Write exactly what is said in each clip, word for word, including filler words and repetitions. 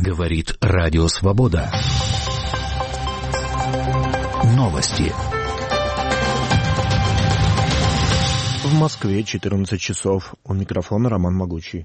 Говорит Радио Свобода. Новости. В Москве четырнадцать часов. У микрофона Роман Могучий.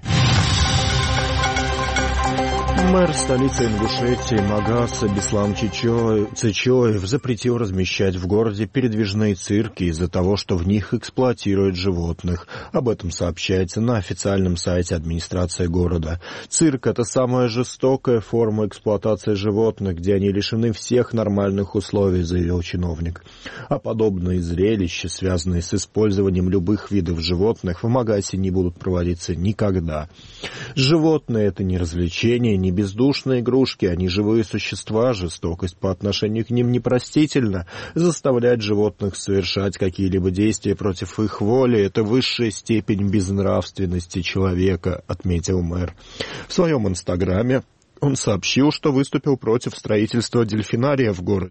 Мэр столицы Ингушетии Магаса Беслан Цечоев запретил размещать в городе передвижные цирки из-за того, что в них эксплуатируют животных. Об этом сообщается на официальном сайте администрации города. Цирк – это самая жестокая форма эксплуатации животных, где они лишены всех нормальных условий, заявил чиновник. А подобные зрелища, связанные с использованием любых видов животных, в Магасе не будут проводиться никогда. Животные – это не развлечение, не бездушные игрушки, они живые существа, жестокость по отношению к ним непростительна. Заставлять животных совершать какие-либо действия против их воли – это высшая степень безнравственности человека, отметил мэр. В своем инстаграме он сообщил, что выступил против строительства дельфинария в городе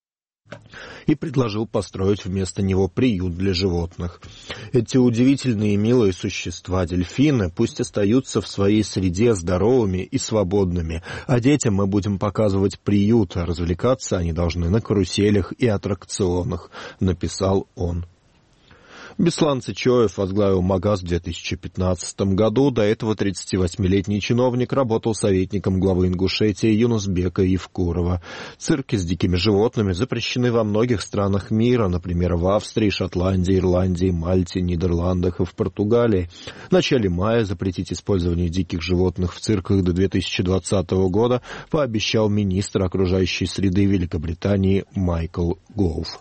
и предложил построить вместо него приют для животных. Эти удивительные и милые существа, дельфины, пусть остаются в своей среде здоровыми и свободными, а детям мы будем показывать приют, а развлекаться они должны на каруселях и аттракционах, написал он. Беслан Цечоев возглавил Магас в две тысячи пятнадцатом году. До этого тридцативосьмилетний чиновник работал советником главы Ингушетии Юнусбека Евкурова. Цирки с дикими животными запрещены во многих странах мира, например, в Австрии, Шотландии, Ирландии, Мальте, Нидерландах и в Португалии. В начале мая запретить использование диких животных в цирках до две тысячи двадцатого года пообещал министр окружающей среды Великобритании Майкл Гоув.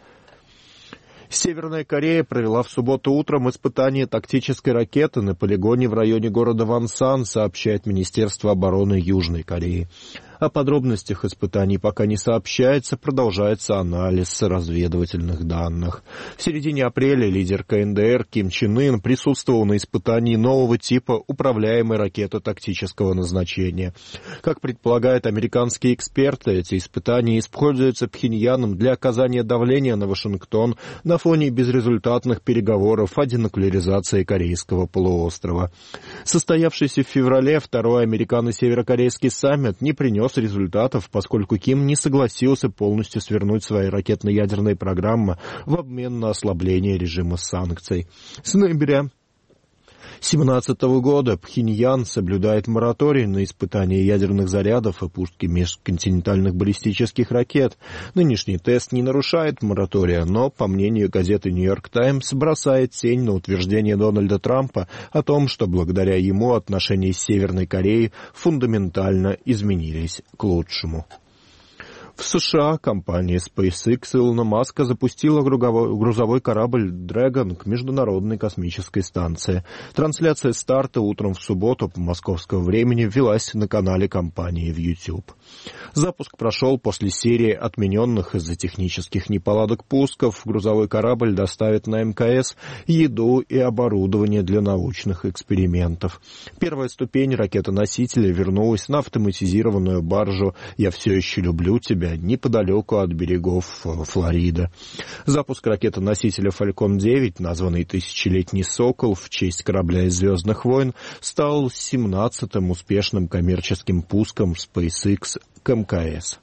Северная Корея провела в субботу утром испытание тактической ракеты на полигоне в районе города Вонсан, сообщает Министерство обороны Южной Кореи. О подробностях испытаний пока не сообщается, продолжается анализ разведывательных данных. В середине апреля лидер ка эн дэ эр Ким Чен Ын присутствовал на испытании нового типа управляемой ракеты тактического назначения. Как предполагают американские эксперты, эти испытания используются Пхеньяном для оказания давления на Вашингтон на фоне безрезультатных переговоров о денуклеаризации Корейского полуострова. Состоявшийся в феврале второй американо-северокорейский саммит не принес результатов, поскольку Ким не согласился полностью свернуть свои ракетно-ядерные программы в обмен на ослабление режима санкций. С ноября две тысячи семнадцатого года Пхеньян соблюдает мораторий на испытание ядерных зарядов и пуски межконтинентальных баллистических ракет. Нынешний тест не нарушает моратория, но, по мнению газеты «Нью-Йорк Таймс», бросает тень на утверждение Дональда Трампа о том, что благодаря ему отношения с Северной Кореей фундаментально изменились к лучшему. В США компания SpaceX Илона Маска запустила грузовой корабль Dragon к международной космической станции. Трансляция старта утром в субботу по московскому времени велась на канале компании в YouTube. Запуск прошел после серии отмененных из-за технических неполадок пусков. Грузовой корабль доставит на эм ка эс еду и оборудование для научных экспериментов. Первая ступень ракеты-носителя вернулась на автоматизированную баржу «Я все еще люблю тебя» неподалеку от берегов Флориды. Запуск ракеты-носителя «Фалькон девять», названный «Тысячелетний сокол» в честь корабля из «Звездных войн», стал семнадцатым успешным коммерческим пуском SpaceX к эм ка эс.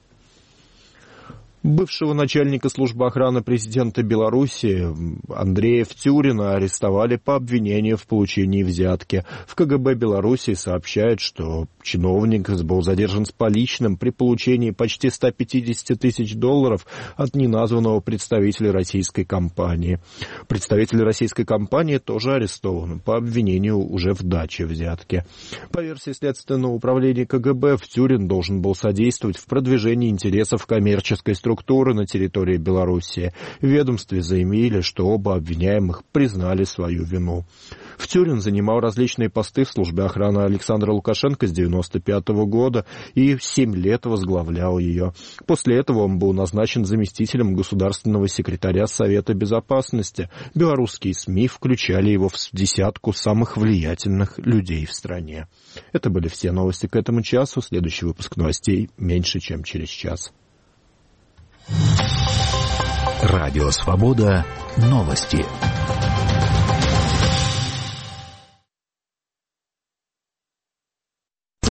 Бывшего начальника службы охраны президента Беларуси Андрея Втюрина арестовали по обвинению в получении взятки. В ка гэ бэ Беларуси сообщают, что чиновник был задержан с поличным при получении почти ста пятидесяти тысяч долларов от неназванного представителя российской компании. Представитель российской компании тоже арестован по обвинению уже в даче взятки. По версии Следственного управления ка гэ бэ, Втюрин должен был содействовать в продвижении интересов коммерческой структуры на территории Белоруссии. В ведомстве заявили, что оба обвиняемых признали свою вину. Втюрин занимал различные посты в службе охраны Александра Лукашенко с девяносто пятого года и семь лет возглавлял ее. После этого он был назначен заместителем государственного секретаря Совета Безопасности. Белорусские СМИ включали его в десятку самых влиятельных людей в стране. Это были все новости к этому часу. Следующий выпуск новостей меньше, чем через час. Радио Свобода. Новости.